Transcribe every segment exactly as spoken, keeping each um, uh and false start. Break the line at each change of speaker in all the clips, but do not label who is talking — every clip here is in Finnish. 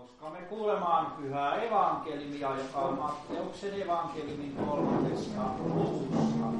Nouskaamme kuulemaan pyhää evankeliumia, joka on Matteuksen evankeliumin kolmannesta luvusta.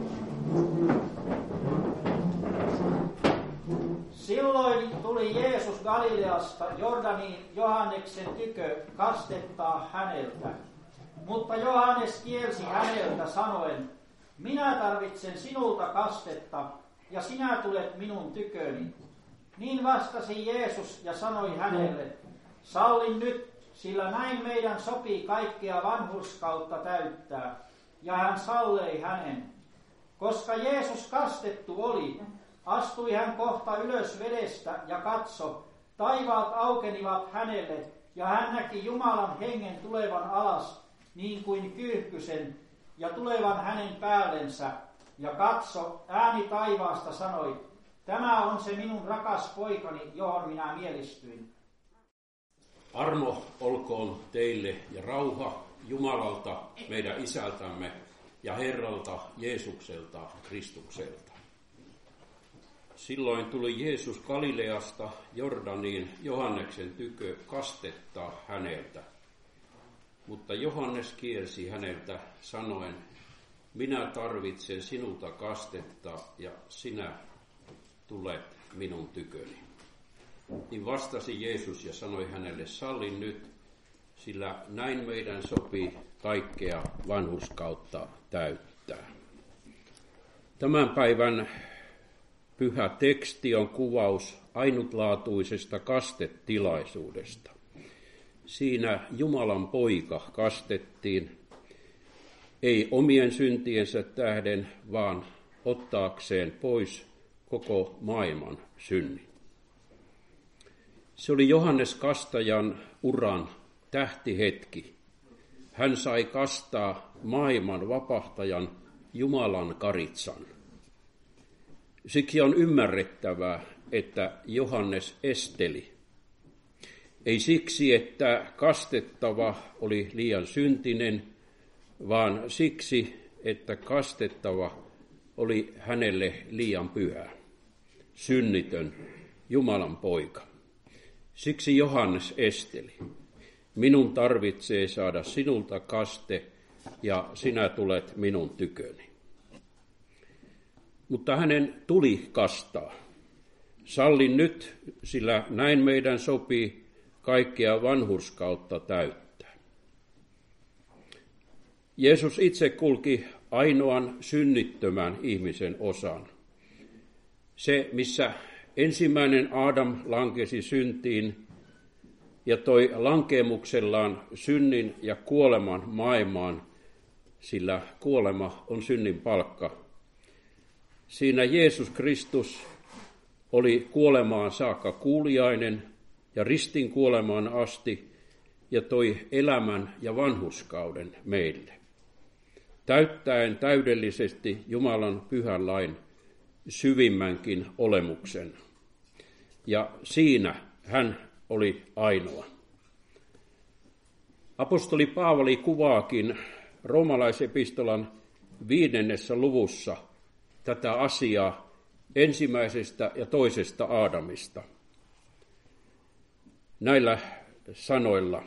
Silloin tuli Jeesus Galileasta Jordanin Johanneksen tykö kastettaa häneltä. Mutta Johannes kielsi häneltä sanoen, minä tarvitsen sinulta kastetta, ja sinä tulet minun tyköni. Niin vastasi Jeesus ja sanoi hänelle, sallin nyt, sillä näin meidän sopii kaikkea vanhurskautta täyttää. Ja hän sallei hänen. Koska Jeesus kastettu oli, astui hän kohta ylös vedestä ja katso, taivaat aukenivat hänelle, ja hän näki Jumalan hengen tulevan alas, niin kuin kyyhkysen, ja tulevan hänen päällensä. Ja katso, ääni taivaasta sanoi, tämä on se minun rakas poikani, johon minä mielistyin.
Armo olkoon teille ja rauha Jumalalta, meidän Isältämme ja Herralta Jeesukselta Kristukselta. Silloin tuli Jeesus Galileasta Jordaniin Johanneksen tykö kastettaa häneltä. Mutta Johannes kielsi häneltä sanoen, minä tarvitsen sinulta kastetta ja sinä tulet minun tyköni. Niin vastasi Jeesus ja sanoi hänelle, sallin nyt, sillä näin meidän sopii kaikkea vanhurskautta täyttää. Tämän päivän pyhä teksti on kuvaus ainutlaatuisesta kastetilaisuudesta. Siinä Jumalan poika kastettiin, ei omien syntiensä tähden, vaan ottaakseen pois koko maailman synnin. Se oli Johannes Kastajan uran tähtihetki. Hän sai kastaa maailman vapahtajan Jumalan karitsan. Siksi on ymmärrettävää, että Johannes esteli. Ei siksi, että kastettava oli liian syntinen, vaan siksi, että kastettava oli hänelle liian pyhä, synnitön Jumalan poika. Siksi Johannes esteli. Minun tarvitsee saada sinulta kaste ja sinä tulet minun tyköni. Mutta hänen tuli kastaa. Sallin nyt, sillä näin meidän sopii kaikkea vanhurskautta täyttää. Jeesus itse kulki ainoan synnittömän ihmisen osan. Se, missä ensimmäinen Aadam lankesi syntiin ja toi lankeemuksellaan synnin ja kuoleman maailmaan, sillä kuolema on synnin palkka. Siinä Jeesus Kristus oli kuolemaan saakka kuuliainen ja ristin kuolemaan asti ja toi elämän ja vanhurskauden meille, täyttäen täydellisesti Jumalan pyhän lain syvimmänkin olemuksen. Ja siinä hän oli ainoa. Apostoli Paavali kuvaakin roomalaisepistolan viidennessä luvussa tätä asiaa ensimmäisestä ja toisesta Aadamista. Näillä sanoilla.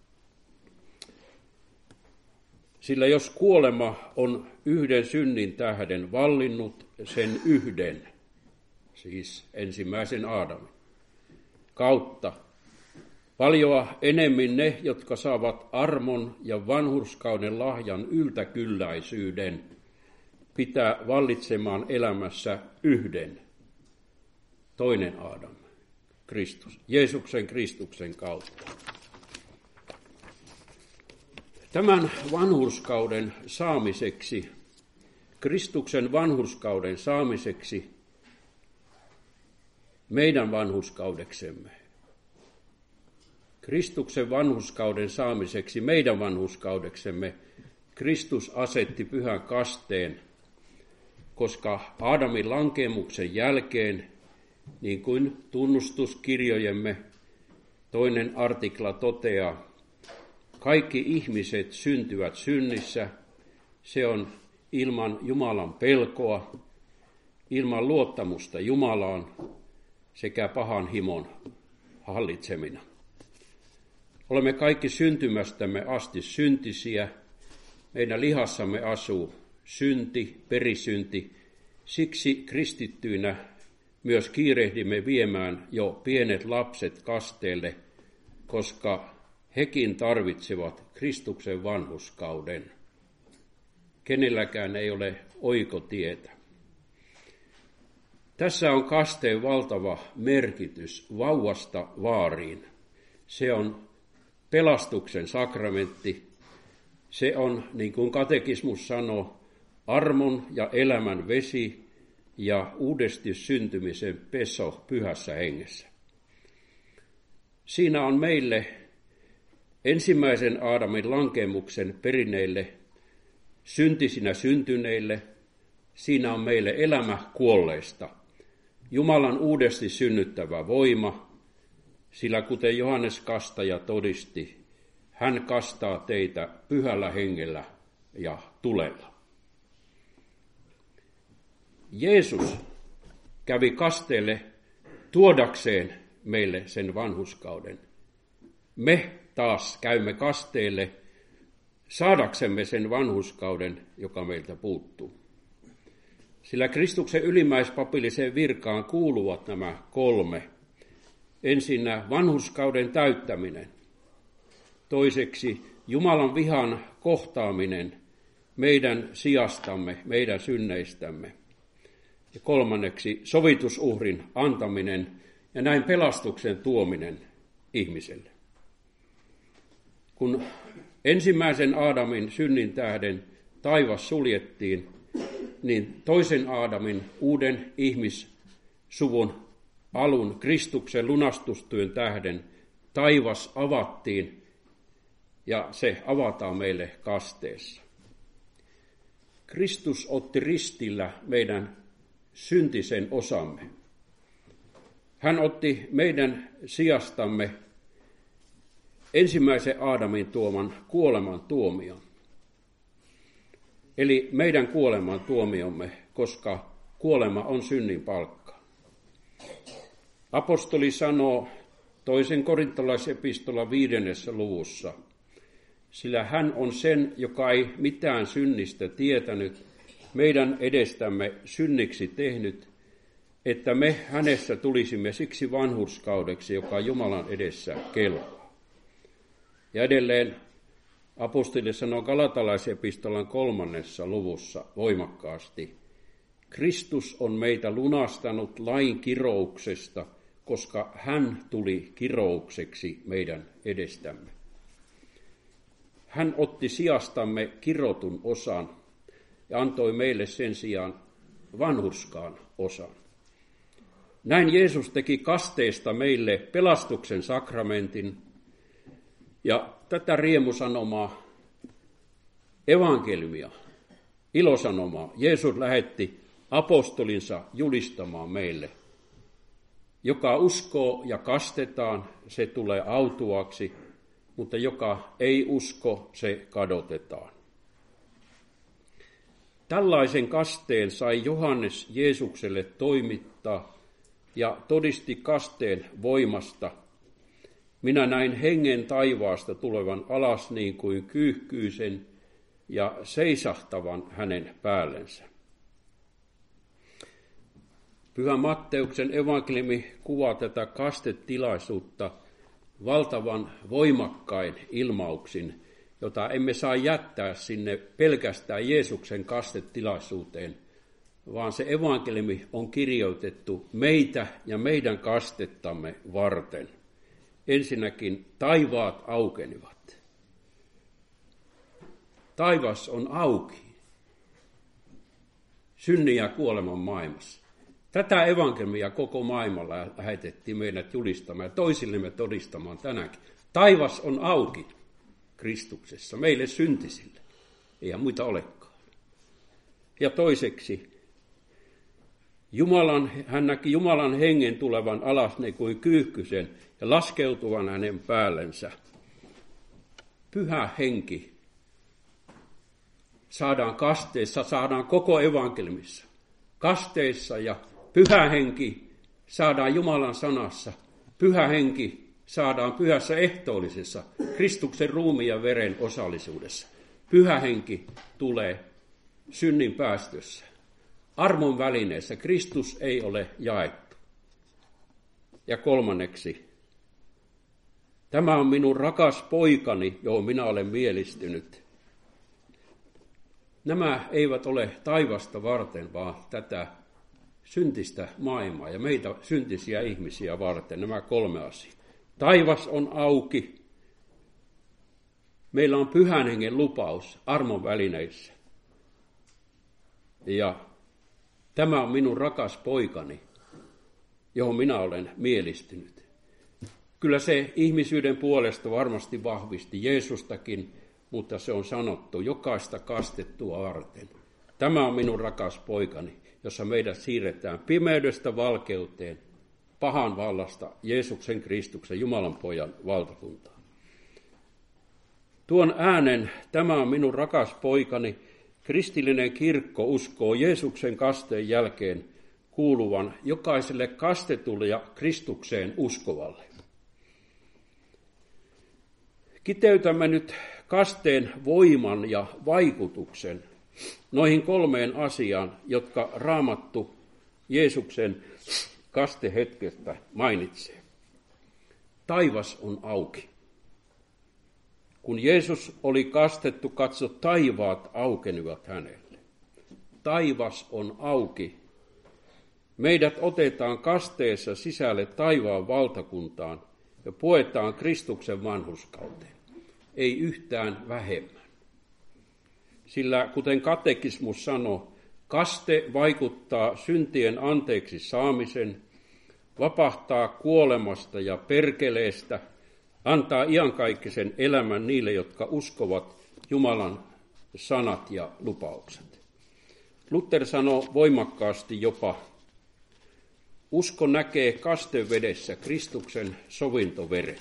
Sillä jos kuolema on yhden synnin tähden vallinnut sen yhden, siis ensimmäisen Aadamin, kautta, paljoa enemmän ne, jotka saavat armon ja vanhurskauden lahjan yltäkylläisyyden, pitää vallitsemaan elämässä yhden, toinen Aadam, Kristus, Jeesuksen Kristuksen kautta. Tämän vanhurskauden saamiseksi, Kristuksen vanhurskauden saamiseksi, meidän vanhurskaudeksemme, Kristuksen vanhurskauden saamiseksi meidän vanhurskaudeksemme, Kristus asetti pyhän kasteen, koska Aadamin lankeemuksen jälkeen, niin kuin tunnustuskirjojemme toinen artikla toteaa, kaikki ihmiset syntyvät synnissä, se on ilman Jumalan pelkoa, ilman luottamusta Jumalaan sekä pahan himon hallitsemina. Olemme kaikki syntymästämme asti syntisiä. Meidän lihassamme asuu synti, perisynti. Siksi kristittyinä myös kiirehdimme viemään jo pienet lapset kasteelle, koska hekin tarvitsevat Kristuksen vanhurskauden. Kenelläkään ei ole oikotietä. Tässä on kasteen valtava merkitys vauvasta vaariin. Se on pelastuksen sakramentti. Se on, niin kuin katekismus sanoo, armon ja elämän vesi ja uudesti syntymisen peso pyhässä hengessä. Siinä on meille ensimmäisen Aadamin lankemuksen perineille, syntisinä syntyneille, siinä on meille elämä kuolleista, Jumalan uudesti synnyttävä voima, sillä kuten Johannes Kastaja todisti, hän kastaa teitä pyhällä hengellä ja tulella. Jeesus kävi kasteelle tuodakseen meille sen vanhurskauden. Me taas käymme kasteelle saadaksemme sen vanhurskauden, joka meiltä puuttuu. Sillä Kristuksen ylimmäispapilliseen virkaan kuuluvat nämä kolme. Ensinnä vanhurskauden täyttäminen. Toiseksi Jumalan vihan kohtaaminen meidän sijastamme, meidän synneistämme. Ja kolmanneksi sovitusuhrin antaminen ja näin pelastuksen tuominen ihmiselle. Kun ensimmäisen Aadamin synnin tähden taivas suljettiin, niin toisen Aadamin uuden ihmissuvun alun Kristuksen lunastustyön tähden taivas avattiin ja se avataan meille kasteessa. Kristus otti ristillä meidän syntisen osamme. Hän otti meidän sijastamme ensimmäisen Aadamin tuoman kuoleman tuomion. Eli meidän kuoleman tuomiomme, koska kuolema on synnin palkka. Apostoli sanoo toisen korintolaisepistolan viidennessä luvussa, sillä hän on sen, joka ei mitään synnistä tietänyt, meidän edestämme synniksi tehnyt, että me hänessä tulisimme siksi vanhurskaudeksi, joka Jumalan edessä kelpaa. Ja edelleen apostoli sanoo Galatalaisen-epistolan kolmannessa luvussa voimakkaasti, Kristus on meitä lunastanut lain kirouksesta, koska hän tuli kiroukseksi meidän edestämme. Hän otti sijastamme kirotun osan ja antoi meille sen sijaan vanhurskaan osan. Näin Jeesus teki kasteesta meille pelastuksen sakramentin, ja tätä riemusanomaa, evankeliumia, ilosanomaa, Jeesus lähetti apostolinsa julistamaan meille. Joka uskoo ja kastetaan, se tulee autuaksi, mutta joka ei usko, se kadotetaan. Tällaisen kasteen sai Johannes Jeesukselle toimittaa ja todisti kasteen voimasta. Minä näin hengen taivaasta tulevan alas niin kuin kyyhkyisen ja seisahtavan hänen päällensä. Pyhä Matteuksen evankeliumi kuvaa tätä kastetilaisuutta valtavan voimakkain ilmauksin, jota emme saa jättää sinne pelkästään Jeesuksen kastetilaisuuteen, vaan se evankeliumi on kirjoitettu meitä ja meidän kastettamme varten. Ensinnäkin taivaat aukenivat. Taivas on auki synnin ja kuoleman maailmassa. Tätä evankeliumia koko maailmalla lähetettiin meidät julistamaan ja toisillemme todistamaan tänäänkin. Taivas on auki Kristuksessa, meille syntisille. Eihän muita olekaan. Ja toiseksi, Jumalan, hän näki Jumalan hengen tulevan alas niin kuin kyyhkysen ja laskeutuvan hänen päällensä. Pyhä henki saadaan kasteessa, saadaan koko evankeliumissa. Kasteissa ja pyhä henki saadaan Jumalan sanassa. Pyhä henki saadaan pyhässä ehtoollisessa, Kristuksen ruumiin ja veren osallisuudessa. Pyhä henki tulee synnin päästössä. Armon välineessä Kristus ei ole jaettu. Ja kolmanneksi, tämä on minun rakas poikani, johon minä olen mielistynyt. Nämä eivät ole taivasta varten, vaan tätä syntistä maailmaa ja meitä syntisiä ihmisiä varten, nämä kolme asiaa. Taivas on auki. Meillä on pyhän hengen lupaus armon välineissä. Ja tämä on minun rakas poikani, johon minä olen mielistynyt. Kyllä se ihmisyyden puolesta varmasti vahvisti Jeesustakin, mutta se on sanottu jokaista kastettua varten. Tämä on minun rakas poikani, jossa meidät siirretään pimeydestä valkeuteen, pahan vallasta Jeesuksen Kristuksen, Jumalan pojan valtakuntaan. Tuon äänen, tämä on minun rakas poikani, kristillinen kirkko uskoo Jeesuksen kasteen jälkeen kuuluvan jokaiselle kastetulle ja Kristukseen uskovalle. Kiteytämme nyt kasteen voiman ja vaikutuksen noihin kolmeen asiaan, jotka Raamattu Jeesuksen kastehetkestä mainitsee. Taivas on auki. Kun Jeesus oli kastettu, katso, taivaat aukenivat hänelle. Taivas on auki. Meidät otetaan kasteessa sisälle taivaan valtakuntaan ja puetaan Kristuksen vanhurskauteen. Ei yhtään vähemmän. Sillä kuten katekismus sanoo, kaste vaikuttaa syntien anteeksi saamisen, vapahtaa kuolemasta ja perkeleestä, antaa iankaikkisen elämän niille, jotka uskovat Jumalan sanat ja lupaukset. Luther sanoo voimakkaasti jopa, usko näkee kastevedessä Kristuksen sovintoveren.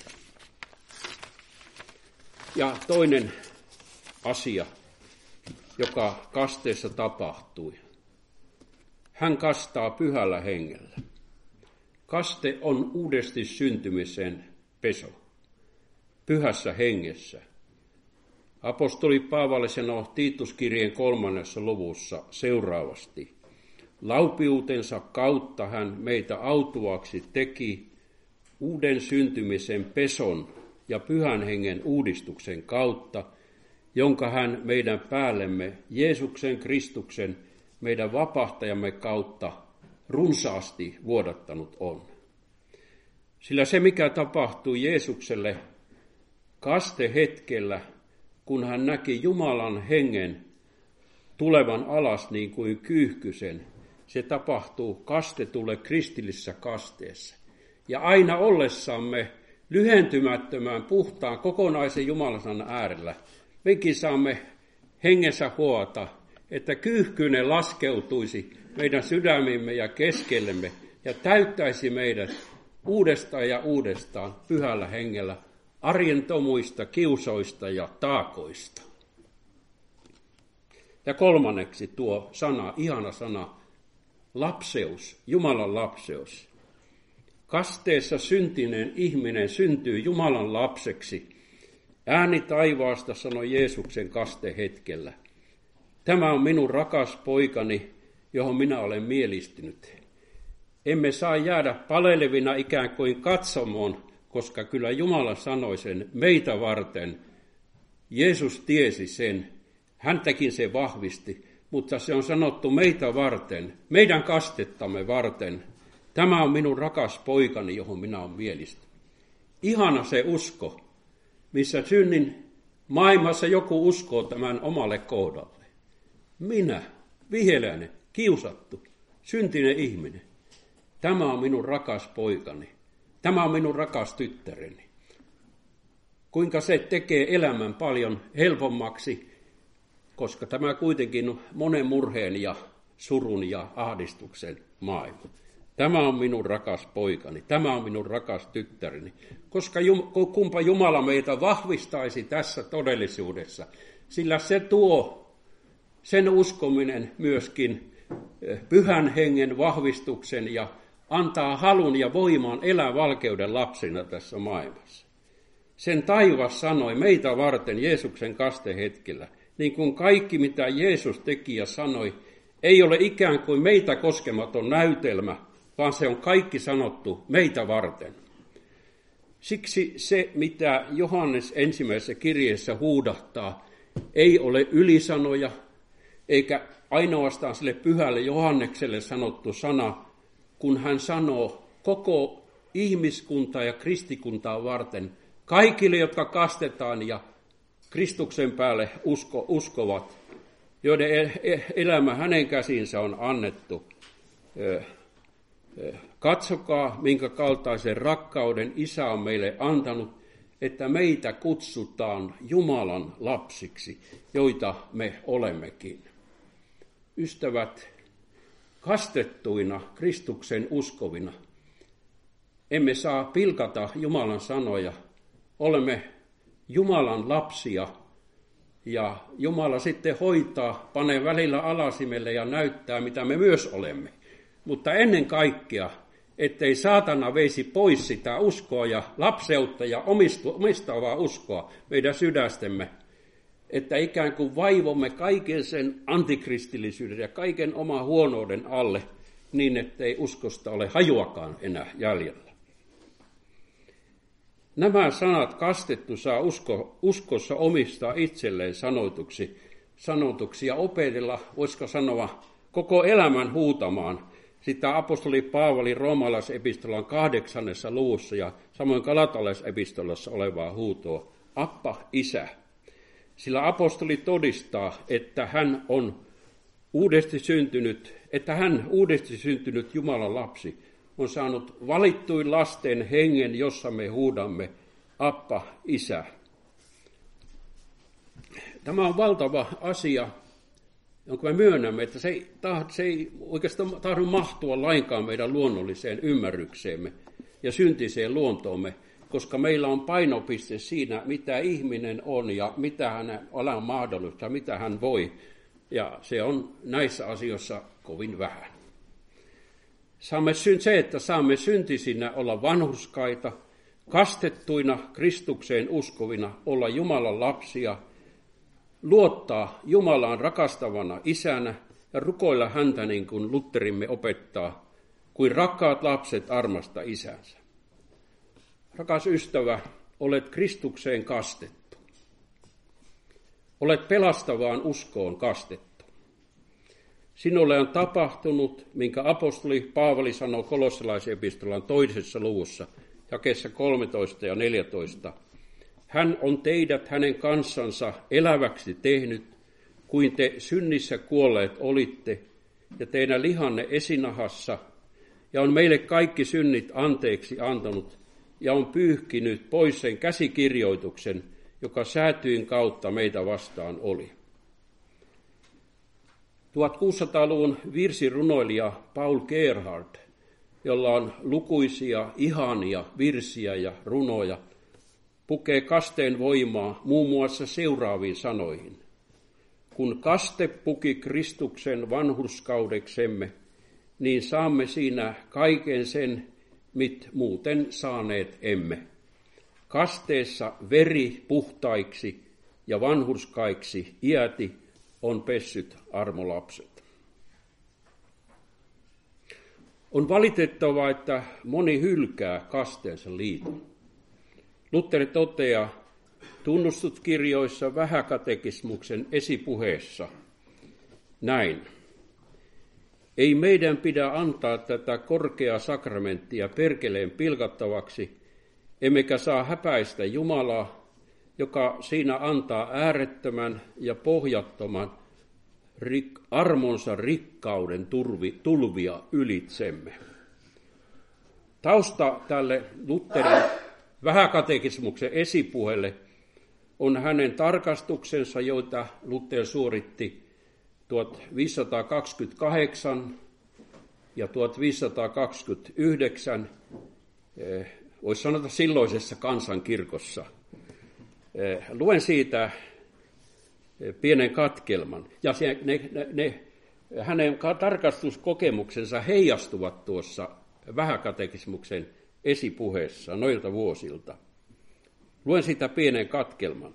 Ja toinen asia, joka kasteessa tapahtui. Hän kastaa pyhällä hengellä. Kaste on uudesti syntymisen peso, pyhässä hengessä. Apostoli Paavali sanoo Tiituskirjeen kolmannessa luvussa seuraavasti. Laupiutensa kautta hän meitä autuaksi teki uuden syntymisen peson ja pyhän hengen uudistuksen kautta, jonka hän meidän päällemme Jeesuksen Kristuksen, meidän vapahtajamme kautta runsaasti vuodattanut on. Sillä se, mikä tapahtui Jeesukselle kastehetkellä, kun hän näki Jumalan hengen tulevan alas niin kuin kyyhkysen, se tapahtuu kastetulle kristillisessä kasteessa. Ja aina ollessamme lyhentymättömän puhtaan kokonaisen Jumalan äärellä, mekin saamme hengessä huota, että kyyhkyinen laskeutuisi meidän sydämimme ja keskellemme ja täyttäisi meidät uudestaan ja uudestaan pyhällä hengellä arjen tomuista, kiusoista ja taakoista. Ja kolmanneksi tuo sana, ihana sana, lapseus, Jumalan lapseus. Kasteessa syntinen ihminen syntyy Jumalan lapseksi. Ääni taivaasta sanoi Jeesuksen kastehetkellä. Tämä on minun rakas poikani, johon minä olen mielistynyt. Emme saa jäädä palelevina ikään kuin katsomoon, koska kyllä Jumala sanoi sen meitä varten. Jeesus tiesi sen, häntäkin se vahvisti, mutta se on sanottu meitä varten, meidän kastettamme varten. Tämä on minun rakas poikani, johon minä olen mielistynyt. Ihana se usko, missä synnin maailmassa joku uskoo tämän omalle kohdalle. Minä, viheliäinen, kiusattu, syntinen ihminen. Tämä on minun rakas poikani. Tämä on minun rakas tyttäreni. Kuinka se tekee elämän paljon helpommaksi, koska tämä kuitenkin on monen murheen ja surun ja ahdistuksen maailma. Tämä on minun rakas poikani, tämä on minun rakas tyttäreni, koska kumpa Jumala meitä vahvistaisi tässä todellisuudessa, sillä se tuo sen uskominen myöskin pyhän hengen vahvistuksen ja antaa halun ja voimaan elää valkeuden lapsina tässä maailmassa. Sen taivas sanoi meitä varten Jeesuksen kastehetkellä, niin kuin kaikki mitä Jeesus teki ja sanoi, ei ole ikään kuin meitä koskematon näytelmä, vaan se on kaikki sanottu meitä varten. Siksi se, mitä Johannes ensimmäisessä kirjeessä huudahtaa, ei ole ylisanoja, eikä ainoastaan sille pyhälle Johannekselle sanottu sana, kun hän sanoo koko ihmiskuntaa ja kristikuntaa varten, kaikille, jotka kastetaan ja Kristuksen päälle usko, uskovat, joiden elämä hänen käsinsä on annettu. Katsokaa, minkä kaltaisen rakkauden Isä on meille antanut, että meitä kutsutaan Jumalan lapsiksi, joita me olemmekin. Ystävät, kastettuina Kristuksen uskovina, emme saa pilkata Jumalan sanoja. Olemme Jumalan lapsia ja Jumala sitten hoitaa, panee välillä alasimelle ja näyttää, mitä me myös olemme. Mutta ennen kaikkea, ettei saatana veisi pois sitä uskoa ja lapseutta ja omistavaa uskoa meidän sydästemme, että ikään kuin vaivomme kaiken sen antikristillisyyden ja kaiken oman huonouden alle, niin ettei uskosta ole hajuakaan enää jäljellä. Nämä sanat kastettu saa usko, uskossa omistaa itselleen sanotuksi, sanotuksi ja opetella, voisiko sanoa, koko elämän huutamaan sitä apostoli Paavali roomalaisepistolan kahdeksannessa luvussa ja samoin galatalaisepistolassa olevaa huutoa, Appa, Isä. Sillä apostoli todistaa, että hän on uudesti syntynyt, että hän uudesti syntynyt Jumalan lapsi on saanut valittuin lasten hengen, jossa me huudamme, Appa, Isä. Tämä on valtava asia, jonka me myönnämme, että se ei, se ei oikeastaan tahdo mahtua lainkaan meidän luonnolliseen ymmärrykseemme ja syntiseen luontoomme, koska meillä on painopiste siinä, mitä ihminen on ja mitä hän on mahdollista ja mitä hän voi. Ja se on näissä asioissa kovin vähän. Saamme se, että saamme syntisinä olla vanhurskaita, kastettuina Kristukseen uskovina, olla Jumalan lapsia, luottaa Jumalaan rakastavana isänä ja rukoilla häntä niin kuin Luterimme opettaa, kuin rakkaat lapset armasta isänsä. Rakas ystävä, olet Kristukseen kastettu. Olet pelastavaan uskoon kastettu. Sinulle on tapahtunut, minkä apostoli Paavali sanoo Kolossalaisen epistolan toisessa luvussa, jakeessa kolmetoista ja neljätoista. Hän on teidät hänen kansansa eläväksi tehnyt, kuin te synnissä kuolleet olitte, ja teidän lihanne esinahassa, ja on meille kaikki synnit anteeksi antanut, ja on pyyhkinyt pois sen käsikirjoituksen, joka säätyin kautta meitä vastaan oli. tuhatkuusisataaluvun virsirunoilija Paul Gerhardt, jolla on lukuisia ihania virsiä ja runoja, pukee kasteen voimaa muun muassa seuraaviin sanoihin. Kun kaste puki Kristuksen vanhurskaudeksemme, niin saamme siinä kaiken sen, mit muuten saaneet emme. Kasteessa veri puhtaiksi ja vanhurskaiksi iäti on pessyt armolapset. On valitettavaa, että moni hylkää kasteensa liiton. Lutteri toteaa tunnustuskirjoissa Vähäkatekismuksen esipuheessa näin. Ei meidän pidä antaa tätä korkeaa sakramenttia perkeleen pilkattavaksi, emmekä saa häpäistä Jumalaa, joka siinä antaa äärettömän ja pohjattoman rik- armonsa rikkauden turvi, tulvia ylitsemme. Tausta tälle Lutherin Vähäkatekismuksen esipuheelle on hänen tarkastuksensa, joita Luther suoritti tuhatviisisataakaksikymmentäkahdeksan ja tuhatviisisataakaksikymmentäyhdeksän, voisi sanota silloisessa kansankirkossa. Luen siitä pienen katkelman, ja ne, ne, ne, hänen tarkastuskokemuksensa heijastuvat tuossa vähäkatekismuksen esipuheessa noilta vuosilta. Luen sitä pienen katkelman.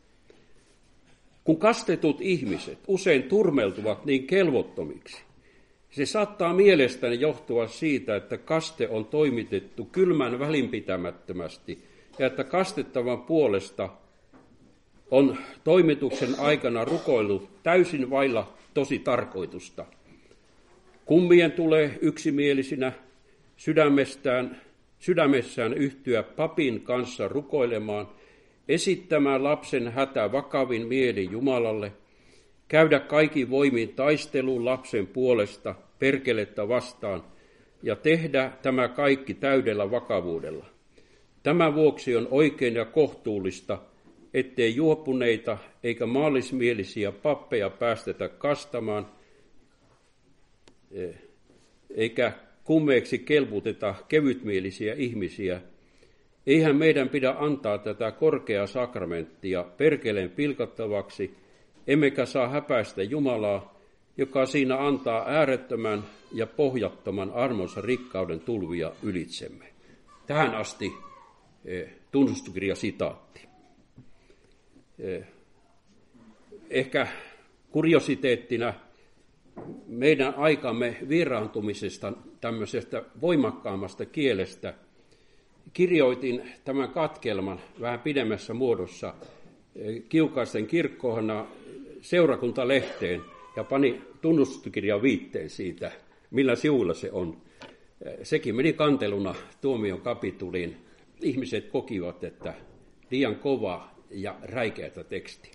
Kun kastetut ihmiset usein turmeltuvat niin kelvottomiksi, se saattaa mielestäni johtua siitä, että kaste on toimitettu kylmän välinpitämättömästi ja että kastettavan puolesta on toimituksen aikana rukoillut täysin vailla tosi tarkoitusta. Kummien tulee yksimielisinä sydämestään, sydämessään yhtyä papin kanssa rukoilemaan, esittämään lapsen hätä vakavin mielin Jumalalle, käydä kaikin voimin taisteluun lapsen puolesta perkelettä vastaan ja tehdä tämä kaikki täydellä vakavuudella. Tämän vuoksi on oikein ja kohtuullista, ettei juopuneita eikä maallismielisiä pappeja päästetä kastamaan, eikä kummeeksi kelputeta kevytmielisiä ihmisiä. Eihän meidän pidä antaa tätä korkeaa sakramenttia perkeleen pilkattavaksi, emmekä saa häpäistä Jumalaa, joka siinä antaa äärettömän ja pohjattoman armonsa rikkauden tulvia ylitsemme. Tähän asti eh, tunnustuskirjasitaatti. Eh, ehkä kuriositeettina meidän aikamme vieraantumisesta tämmöisestä voimakkaammasta kielestä kirjoitin tämän katkelman vähän pidemmässä muodossa Kiukaisten kirkkohana seurakuntalehteen ja pani tunnustuskirjan viitteen siitä, millä sivuilla se on. Sekin meni kanteluna tuomion kapituliin. Ihmiset kokivat, että liian kova ja räikeätä tekstiä.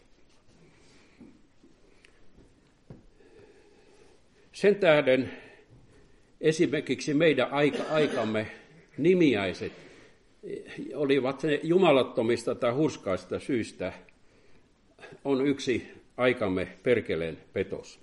Sen tähden esimerkiksi meidän aika, aikamme nimiäiset olivat ne jumalattomista tai hurskaista syistä, on yksi aikamme perkeleen petos.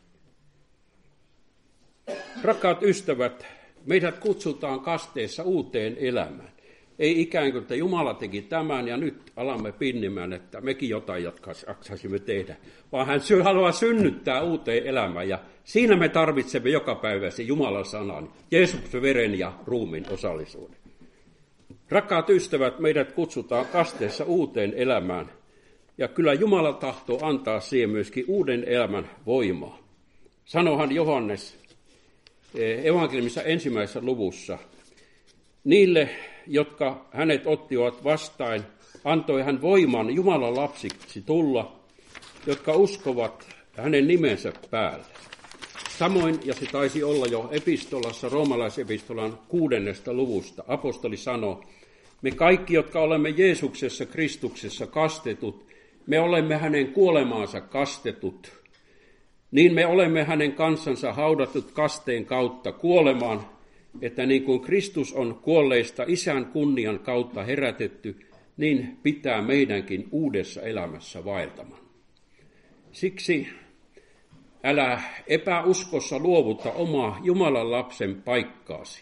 Rakkaat ystävät, meidät kutsutaan kasteessa uuteen elämään. Ei ikään kuin, että Jumala teki tämän ja nyt alamme pinnimään, että mekin jotain jaksaisimme tehdä, vaan hän haluaa synnyttää uuteen elämään ja siinä me tarvitsemme joka päivä se Jumalan sanan, Jeesuksen veren ja ruumiin osallisuuden. Rakkaat ystävät, meidät kutsutaan kasteessa uuteen elämään ja kyllä Jumala tahtoo antaa siihen myöskin uuden elämän voimaa. Sanohan Johannes evankeliumissa ensimmäisessä luvussa, niille, jotka hänet ottivat vastaan, antoi hän voiman Jumalan lapsiksi tulla, jotka uskovat hänen nimensä päälle. Samoin, ja se taisi olla jo epistolassa, roomalaisepistolan kuudennesta luvusta, apostoli sanoi, me kaikki, jotka olemme Jeesuksessa Kristuksessa kastetut, me olemme hänen kuolemaansa kastetut, niin me olemme hänen kansansa haudatut kasteen kautta kuolemaan, että niin kuin Kristus on kuolleista Isän kunnian kautta herätetty, niin pitää meidänkin uudessa elämässä vaeltamaan. Siksi älä epäuskossa luovuta omaa Jumalan lapsen paikkaasi.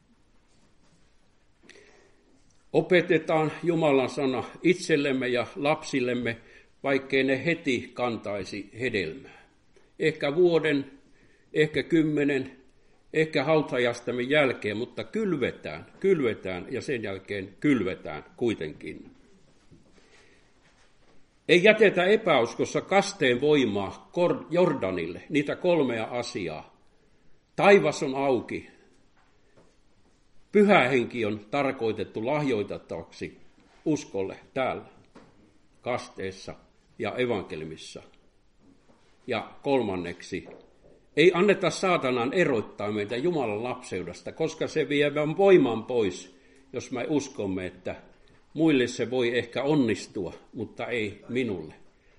Opetetaan Jumalan sana itsellemme ja lapsillemme, vaikkei ne heti kantaisi hedelmää. Ehkä vuoden, ehkä kymmenen, ehkä hautajastamme jälkeen, mutta kylvetään, kylvetään ja sen jälkeen kylvetään kuitenkin. Ei jätetä epäuskossa kasteen voimaa Jordanille, niitä kolmea asiaa. Taivas on auki. Pyhä henki on tarkoitettu lahjoitettavaksi uskolle täällä, kasteessa ja evankeliumissa. Ja kolmanneksi, ei anneta saatanan erottaa meitä Jumalan lapseudesta, koska se vie voiman pois, jos me uskomme, että muille se voi ehkä onnistua, mutta ei minulle.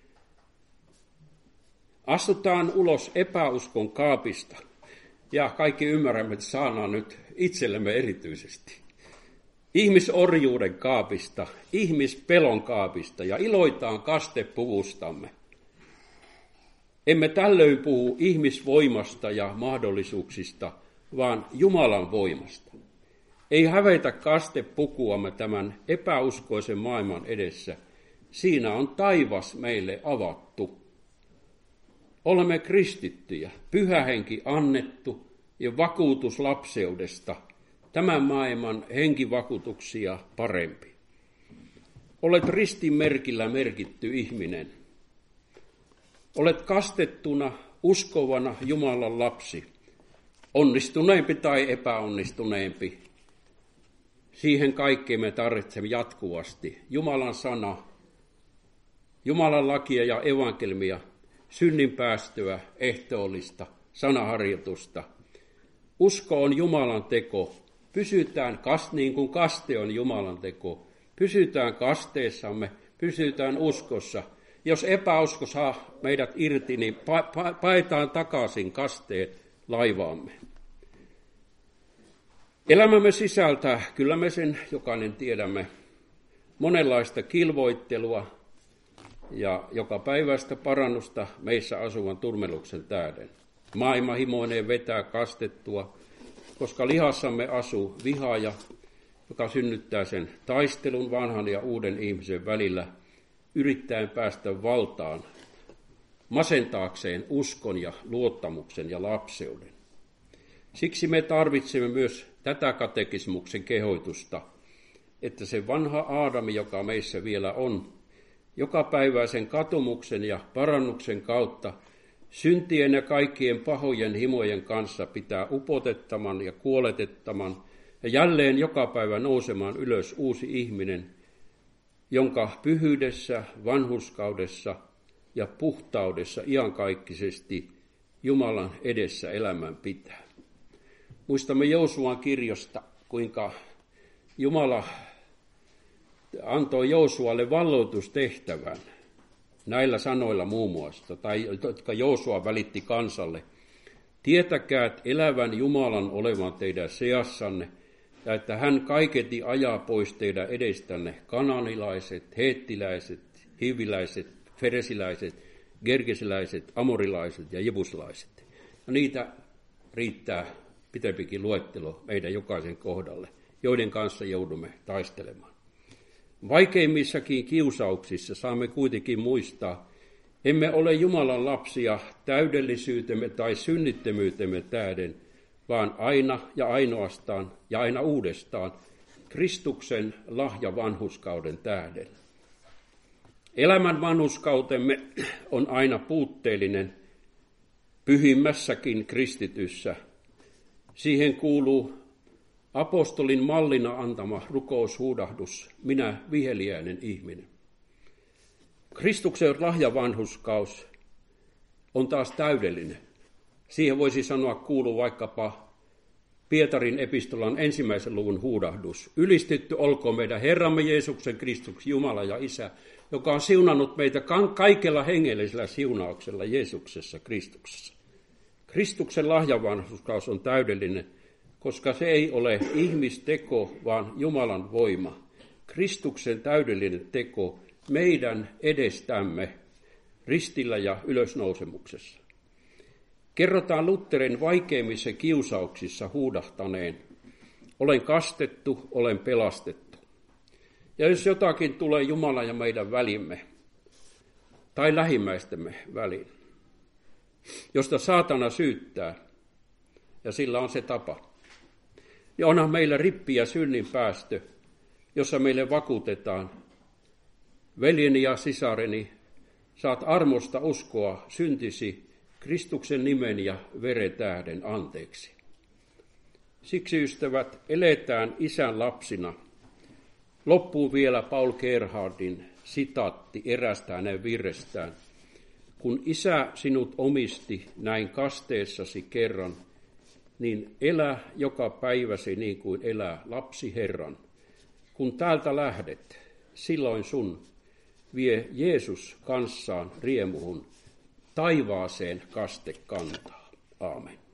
Astutaan ulos epäuskon kaapista ja kaikki ymmärrämme, että saadaan nyt itsellemme erityisesti. Ihmisorjuuden kaapista, ihmispelon kaapista ja iloitaan kastepuvustamme. Emme tällöin puhu ihmisvoimasta ja mahdollisuuksista, vaan Jumalan voimasta. Ei hävetä kastepukuamme tämän epäuskoisen maailman edessä. Siinä on taivas meille avattu. Olemme kristittyjä, pyhä henki annettu ja vakuutus lapseudesta. tämän maailman henkivakuutuksia parempi. Olet ristin merkillä merkitty ihminen. Olet kastettuna, uskovana Jumalan lapsi, onnistuneempi tai epäonnistuneempi. Siihen kaikkeen me tarvitsemme jatkuvasti Jumalan sana, Jumalan lakia ja evankelmia, synninpäästöä, ehtoollista, sanaharjoitusta. Usko on Jumalan teko. Pysytään, niin kuin kaste on Jumalan teko. Pysytään kasteessamme, pysytään uskossa. Jos epäusko saa meidät irti, niin paetaan takaisin kasteen laivaamme. Elämämme sisältää, kyllä me sen jokainen tiedämme, monenlaista kilvoittelua ja joka päivästä parannusta meissä asuvan turmeluksen tähden. Maailma himoineen vetää kastettua, koska lihassamme asuu vihaaja, joka synnyttää sen taistelun vanhan ja uuden ihmisen välillä, yrittäen päästä valtaan, masentaakseen uskon ja luottamuksen ja lapseuden. Siksi me tarvitsemme myös tätä katekismuksen kehoitusta, että se vanha Aadami, joka meissä vielä on, jokapäiväisen katumuksen ja parannuksen kautta syntien ja kaikkien pahojen himojen kanssa pitää upotettaman ja kuoletettaman ja jälleen joka päivä nousemaan ylös uusi ihminen, jonka pyhyydessä, vanhurskaudessa ja puhtaudessa iankaikkisesti Jumalan edessä elämän pitää. Muistamme Joosuan kirjosta, kuinka Jumala antoi Joosualle valloitustehtävän näillä sanoilla muun muassa, tai jotka Joosua välitti kansalle. Tietäkää elävän Jumalan olevan teidän seassanne, ja että hän kaiketi ajaa pois teidän edestänne kananilaiset, heettiläiset, hiviläiset, feresiläiset, gergesiläiset, amorilaiset ja jebuslaiset. Ja niitä riittää pitempikin luettelo meidän jokaisen kohdalle, joiden kanssa joudumme taistelemaan. Vaikeimmissakin kiusauksissa saamme kuitenkin muistaa, emme ole Jumalan lapsia täydellisyytemme tai synnittömyytemme tähden, vaan aina ja ainoastaan ja aina uudestaan Kristuksen lahja vanhurskauden tähden. Elämän vanhurskautemme on aina puutteellinen pyhimmässäkin kristityssä. Siihen kuuluu apostolin mallina antama rukoushuudahdus, minä viheliäinen ihminen. Kristuksen lahjavanhurskaus on taas täydellinen. Siihen voisi sanoa kuuluu vaikkapa Pietarin epistolan ensimmäisen luvun huudahdus. Ylistetty olkoon meidän Herramme Jeesuksen Kristuksen Jumala ja Isä, joka on siunannut meitä kaikella hengellisellä siunauksella Jeesuksessa Kristuksessa. Kristuksen lahjavanhurskaus on täydellinen, koska se ei ole ihmisteko, vaan Jumalan voima. Kristuksen täydellinen teko meidän edestämme ristillä ja ylösnousemuksessa. Kerrotaan Lutherin vaikeimmissa kiusauksissa huudahtaneen, olen kastettu, olen pelastettu. Ja jos jotakin tulee Jumala ja meidän välimme, tai lähimmäistemme väliin, josta saatana syyttää, ja sillä on se tapa, ja onhan meillä rippi ja synnin päästö, jossa meille vakuutetaan, veljeni ja sisareni, saat armosta uskoa syntisi Kristuksen nimen ja veren tähden anteeksi. Siksi, ystävät, eletään Isän lapsina. Loppuun vielä Paul Gerhardin sitaatti erästä hänen virrestään. Kun Isä sinut omisti näin kasteessasi kerran, niin elä joka päiväsi niin kuin elää lapsi Herran. Kun täältä lähdet, silloin sun vie Jeesus kanssaan riemuhun taivaaseen kaste kantaa. Aamen.